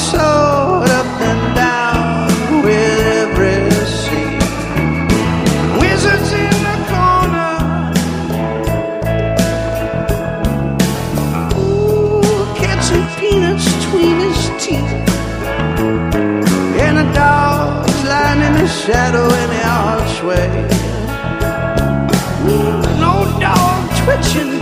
soared up and down with every sea. Wizards in the corner, ooh, catching peanuts between his teeth. And a dog's lying in the shadow in the archway. No dog twitching